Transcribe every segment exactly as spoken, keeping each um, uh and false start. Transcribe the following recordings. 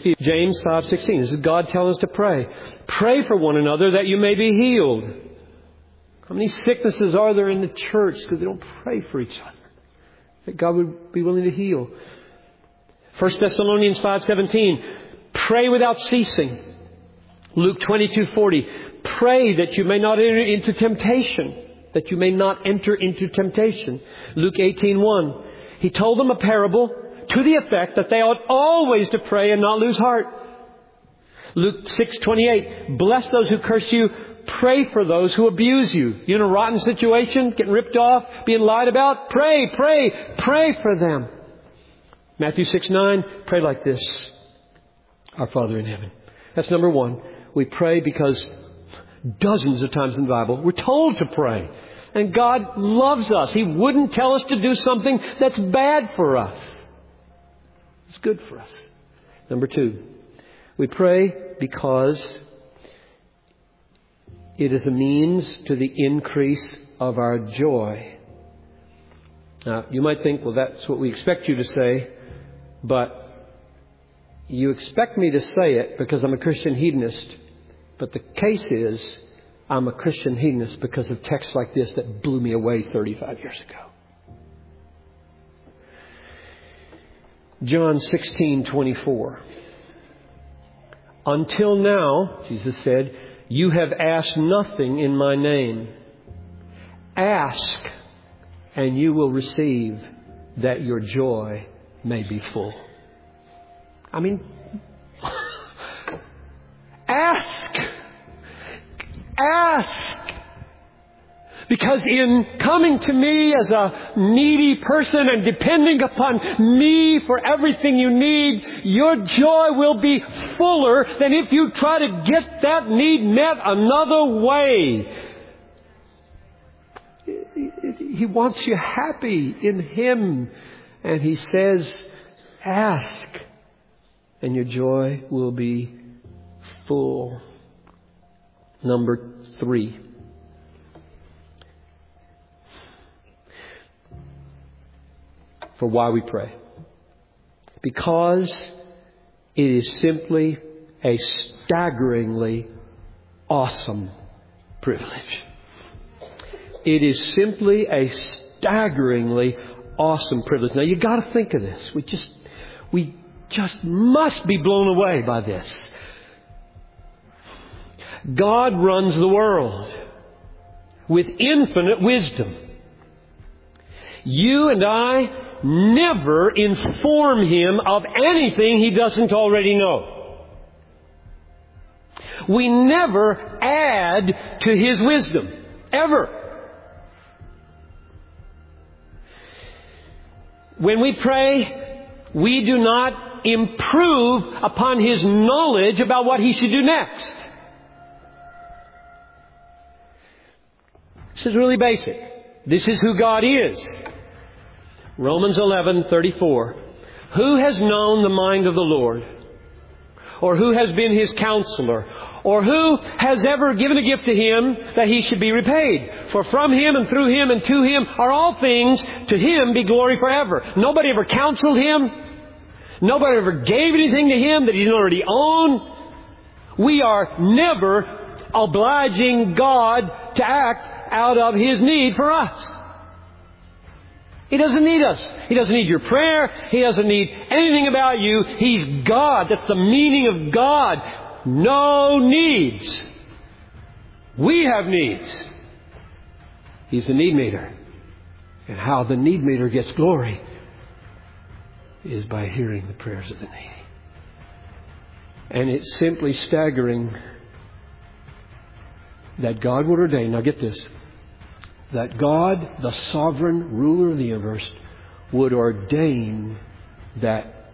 James five sixteen. This is God telling us to pray. Pray for one another that you may be healed. How many sicknesses are there in the church because they don't pray for each other? That God would be willing to heal. First Thessalonians five seventeen. Pray without ceasing. Luke twenty-two forty. Pray that you may not enter into temptation. That you may not enter into temptation. Luke eighteen one. He told them a parable to the effect that they ought always to pray and not lose heart. Luke six twenty-eight. Bless those who curse you. Pray for those who abuse you. You're in a rotten situation, getting ripped off, being lied about. Pray, pray, pray for them. Matthew six nine. Pray like this. Our Father in heaven. That's number one. We pray because dozens of times in the Bible we're told to pray. And God loves us. He wouldn't tell us to do something that's bad for us. It's good for us. Number two. We pray because it is a means to the increase of our joy. Now, you might think, well, that's what we expect you to say, but you expect me to say it because I'm a Christian hedonist. But the case is, I'm a Christian hedonist because of texts like this that blew me away thirty-five years ago. John sixteen twenty-four. Until now, Jesus said, you have asked nothing in my name. Ask, and you will receive, that your joy may be full. I mean, ask. Ask. Because in coming to me as a needy person and depending upon me for everything you need, your joy will be fuller than if you try to get that need met another way. He wants you happy in Him. And He says, ask, and your joy will be full. Number three. For why we pray. Because it is simply a staggeringly awesome privilege. It is simply a staggeringly awesome privilege. Now you got to think of this. We just, we just must be blown away by this. God runs the world with infinite wisdom. You and I never inform Him of anything He doesn't already know. We never add to His wisdom. Ever. When we pray, we do not improve upon His knowledge about what He should do next. This is really basic. This is who God is. Romans eleven thirty-four. Who has known the mind of the Lord? Or who has been His counselor? Or who has ever given a gift to Him that He should be repaid? For from Him and through Him and to Him are all things. To Him be glory forever. Nobody ever counseled Him. Nobody ever gave anything to Him that He didn't already own. We are never obliging God to act out of His need for us. He doesn't need us. He doesn't need your prayer. He doesn't need anything about you. He's God. That's the meaning of God. No needs. We have needs. He's the need meter. And how the need meter gets glory is by hearing the prayers of the needy. And it's simply staggering that God would ordain, now get this, that God, the sovereign ruler of the universe, would ordain that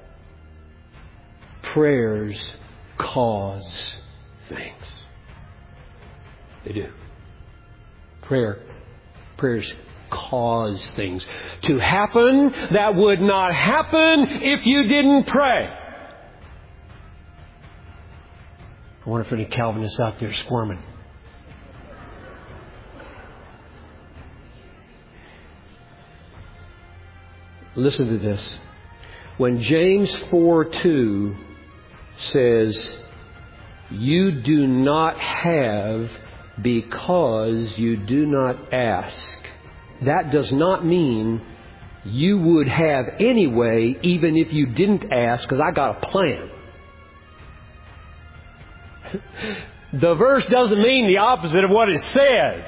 prayers cause things. They do. Prayer, prayers cause things to happen that would not happen if you didn't pray. I wonder if any Calvinists out there squirming. Listen to this. When James four two says, you do not have because you do not ask. That does not mean you would have anyway, even if you didn't ask, because I got a plan. The verse doesn't mean the opposite of what it says.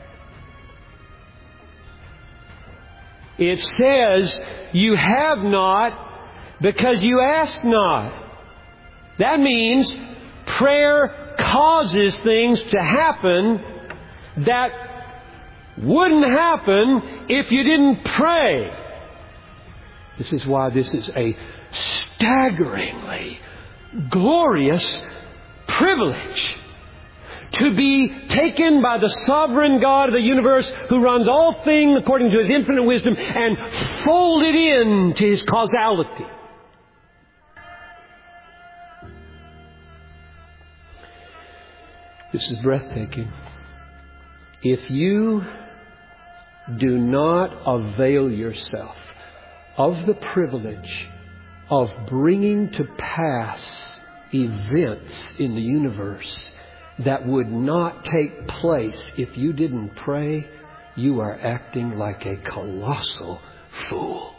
It says, you have not because you ask not. That means prayer causes things to happen that wouldn't happen if you didn't pray. This is why this is a staggeringly glorious privilege to be taken by the sovereign God of the universe, who runs all things according to His infinite wisdom, and folded into His causality. This is breathtaking. If you do not avail yourself of the privilege of bringing to pass events in the universe that would not take place if you didn't pray, you are acting like a colossal fool.